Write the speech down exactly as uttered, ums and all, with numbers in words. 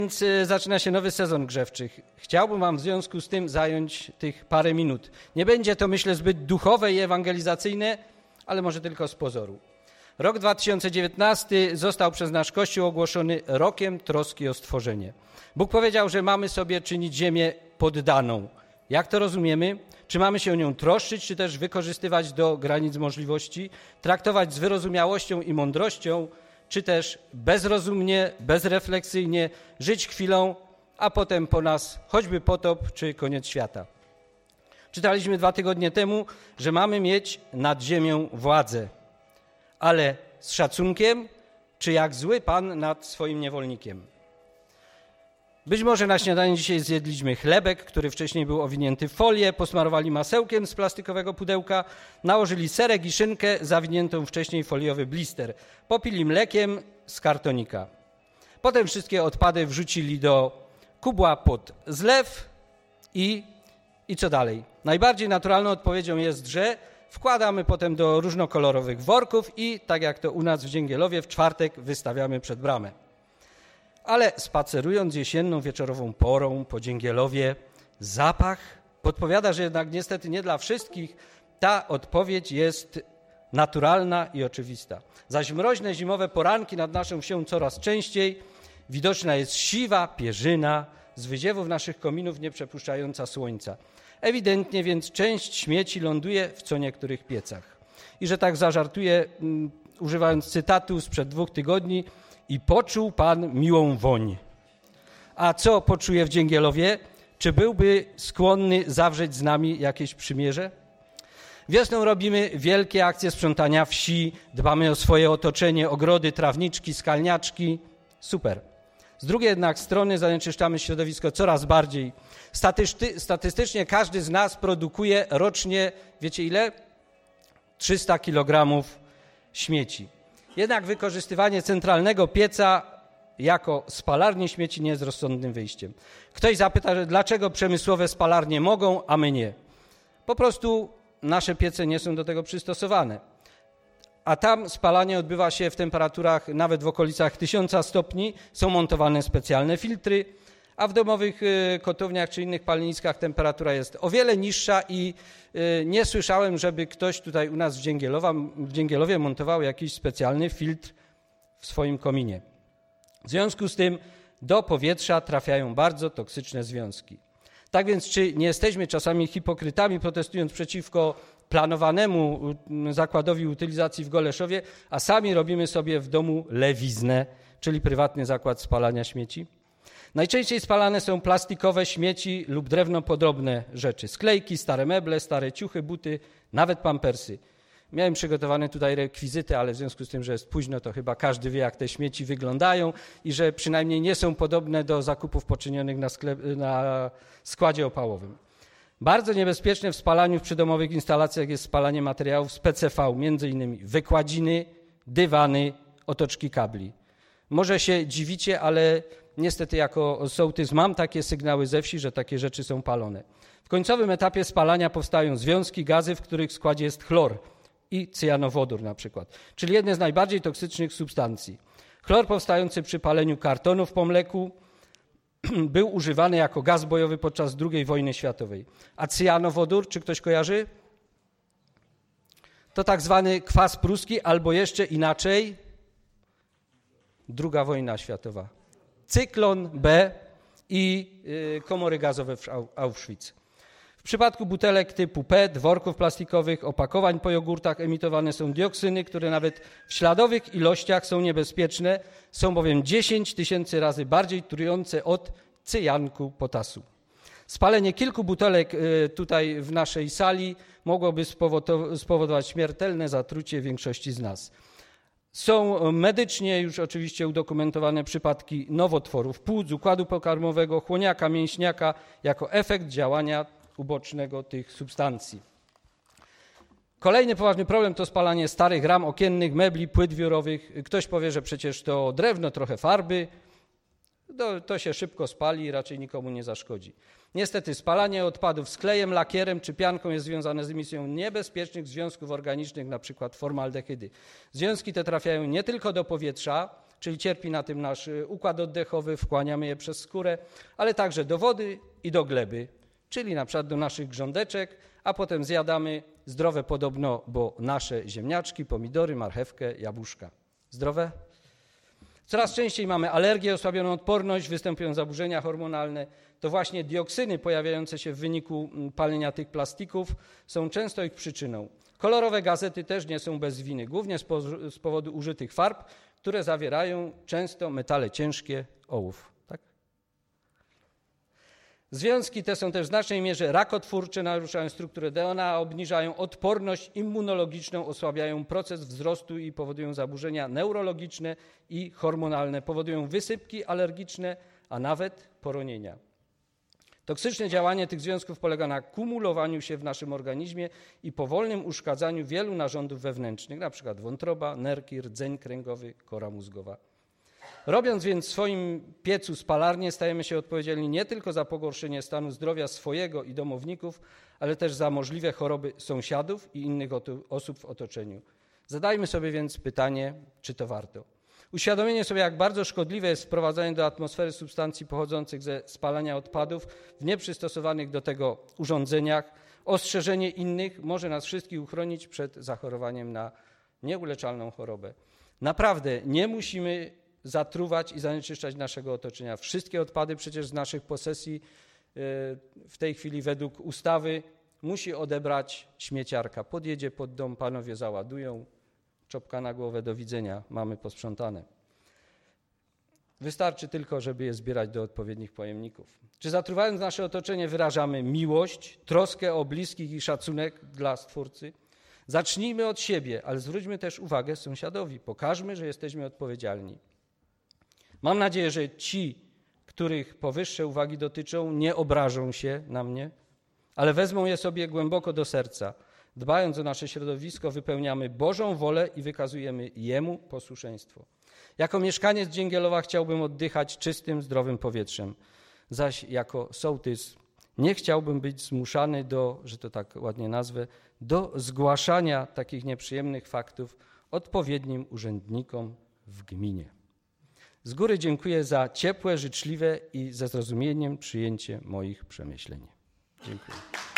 Więc zaczyna się nowy sezon grzewczy. Chciałbym wam w związku z tym zająć tych parę minut. Nie będzie to, myślę, zbyt duchowe i ewangelizacyjne, ale może tylko z pozoru. Rok dwa tysiące dziewiętnasty został przez nasz Kościół ogłoszony rokiem troski o stworzenie. Bóg powiedział, że mamy sobie czynić ziemię poddaną. Jak to rozumiemy? Czy mamy się o nią troszczyć, czy też wykorzystywać do granic możliwości, traktować z wyrozumiałością i mądrością, czy też bezrozumnie, bezrefleksyjnie żyć chwilą, a potem po nas choćby potop czy koniec świata. Czytaliśmy dwa tygodnie temu, że mamy mieć nad ziemią władzę, ale z szacunkiem, czy jak zły pan nad swoim niewolnikiem. Być może na śniadanie dzisiaj zjedliśmy chlebek, który wcześniej był owinięty w folię, posmarowali masełkiem z plastikowego pudełka, nałożyli serek i szynkę zawiniętą wcześniej foliowy blister, popili mlekiem z kartonika. Potem wszystkie odpady wrzucili do kubła pod zlew i, i co dalej? Najbardziej naturalną odpowiedzią jest, że wkładamy potem do różnokolorowych worków i tak jak to u nas w Dzięgielowie w czwartek wystawiamy przed bramę. Ale spacerując jesienną, wieczorową porą po Dzięgielowie, zapach podpowiada, że jednak niestety nie dla wszystkich ta odpowiedź jest naturalna i oczywista. Zaś mroźne zimowe poranki nad naszą wsią coraz częściej widoczna jest siwa pierzyna z wyziewów naszych kominów nie przepuszczająca słońca. Ewidentnie więc część śmieci ląduje w co niektórych piecach. I że tak zażartuję, um, używając cytatu sprzed dwóch tygodni, i poczuł Pan miłą woń. A co poczuje w Dzięgielowie? Czy byłby skłonny zawrzeć z nami jakieś przymierze? Wiosną robimy wielkie akcje sprzątania wsi, dbamy o swoje otoczenie, ogrody, trawniczki, skalniaczki. Super. Z drugiej jednak strony zanieczyszczamy środowisko coraz bardziej. Statysty, statystycznie każdy z nas produkuje rocznie, wiecie ile? trzysta kilogramów śmieci. Jednak wykorzystywanie centralnego pieca jako spalarnię śmieci nie jest rozsądnym wyjściem. Ktoś zapyta, dlaczego przemysłowe spalarnie mogą, a my nie. Po prostu nasze piece nie są do tego przystosowane. A tam spalanie odbywa się w temperaturach nawet w okolicach tysiąca stopni. Są montowane specjalne filtry, a w domowych kotłowniach czy innych paleniskach temperatura jest o wiele niższa i nie słyszałem, żeby ktoś tutaj u nas w, w Dzięgielowie montował jakiś specjalny filtr w swoim kominie. W związku z tym do powietrza trafiają bardzo toksyczne związki. Tak więc czy nie jesteśmy czasami hipokrytami, protestując przeciwko planowanemu zakładowi utylizacji w Goleszowie, a sami robimy sobie w domu lewiznę, czyli prywatny zakład spalania śmieci? Najczęściej spalane są plastikowe śmieci lub drewnopodobne rzeczy. Sklejki, stare meble, stare ciuchy, buty, nawet pampersy. Miałem przygotowane tutaj rekwizyty, ale w związku z tym, że jest późno, to chyba każdy wie, jak te śmieci wyglądają i że przynajmniej nie są podobne do zakupów poczynionych na, sklep, na składzie opałowym. Bardzo niebezpieczne w spalaniu w przydomowych instalacjach jest spalanie materiałów z P C V, między innymi wykładziny, dywany, otoczki kabli. Może się dziwicie, ale niestety jako sołtys mam takie sygnały ze wsi, że takie rzeczy są palone. W końcowym etapie spalania powstają związki, gazy, w których składzie jest chlor i cyjanowodór na przykład, czyli jedne z najbardziej toksycznych substancji. Chlor powstający przy paleniu kartonów po mleku był używany jako gaz bojowy podczas drugiej wojny światowej. A cyjanowodór, czy ktoś kojarzy? To tak zwany kwas pruski albo jeszcze inaczej druga wojna światowa. Cyklon B i y, komory gazowe w Auschwitz. W przypadku butelek typu P E T, worków plastikowych, opakowań po jogurtach emitowane są dioksyny, które nawet w śladowych ilościach są niebezpieczne, są bowiem dziesięć tysięcy razy bardziej trujące od cyjanku potasu. Spalenie kilku butelek y, tutaj w naszej sali mogłoby spowodować śmiertelne zatrucie większości z nas. Są medycznie już oczywiście udokumentowane przypadki nowotworów płuc, układu pokarmowego, chłoniaka, mięśniaka jako efekt działania ubocznego tych substancji. Kolejny poważny problem to spalanie starych ram okiennych, mebli, płyt wiórowych. Ktoś powie, że przecież to drewno, trochę farby. To, to się szybko spali i raczej nikomu nie zaszkodzi. Niestety spalanie odpadów z klejem, lakierem czy pianką jest związane z emisją niebezpiecznych związków organicznych, na przykład formaldehydy. Związki te trafiają nie tylko do powietrza, czyli cierpi na tym nasz układ oddechowy, wchłaniamy je przez skórę, ale także do wody i do gleby, czyli na przykład do naszych grządeczek, a potem zjadamy zdrowe podobno, bo nasze ziemniaczki, pomidory, marchewkę, jabłuszka. Zdrowe? Coraz częściej mamy alergię, osłabioną odporność, występują zaburzenia hormonalne. To właśnie dioksyny pojawiające się w wyniku palenia tych plastików są często ich przyczyną. Kolorowe gazety też nie są bez winy, głównie z, po, z powodu użytych farb, które zawierają często metale ciężkie, ołów. Tak? Związki te są też w znacznej mierze rakotwórcze, naruszają strukturę D N A, obniżają odporność immunologiczną, osłabiają proces wzrostu i powodują zaburzenia neurologiczne i hormonalne, powodują wysypki alergiczne, a nawet poronienia. Toksyczne działanie tych związków polega na kumulowaniu się w naszym organizmie i powolnym uszkadzaniu wielu narządów wewnętrznych, np. wątroba, nerki, rdzeń kręgowy, kora mózgowa. Robiąc więc w swoim piecu spalarnię, stajemy się odpowiedzialni nie tylko za pogorszenie stanu zdrowia swojego i domowników, ale też za możliwe choroby sąsiadów i innych osób w otoczeniu. Zadajmy sobie więc pytanie, czy to warto. Uświadomienie sobie, jak bardzo szkodliwe jest wprowadzanie do atmosfery substancji pochodzących ze spalania odpadów w nieprzystosowanych do tego urządzeniach, ostrzeżenie innych może nas wszystkich uchronić przed zachorowaniem na nieuleczalną chorobę. Naprawdę nie musimy zatruwać i zanieczyszczać naszego otoczenia. Wszystkie odpady przecież z naszych posesji w tej chwili według ustawy musi odebrać śmieciarka. Podjedzie pod dom, panowie załadują, czopka na głowę, do widzenia, mamy posprzątane. Wystarczy tylko, żeby je zbierać do odpowiednich pojemników. Czy zatruwając nasze otoczenie wyrażamy miłość, troskę o bliskich i szacunek dla Stwórcy? Zacznijmy od siebie, ale zwróćmy też uwagę sąsiadowi. Pokażmy, że jesteśmy odpowiedzialni. Mam nadzieję, że ci, których powyższe uwagi dotyczą, nie obrażą się na mnie, ale wezmą je sobie głęboko do serca. Dbając o nasze środowisko, wypełniamy Bożą wolę i wykazujemy Jemu posłuszeństwo. Jako mieszkaniec Dzięgielowa chciałbym oddychać czystym, zdrowym powietrzem, zaś jako sołtys nie chciałbym być zmuszany do, że to tak ładnie nazwę, do zgłaszania takich nieprzyjemnych faktów odpowiednim urzędnikom w gminie. Z góry dziękuję za ciepłe, życzliwe i ze zrozumieniem przyjęcie moich przemyśleń. Dziękuję.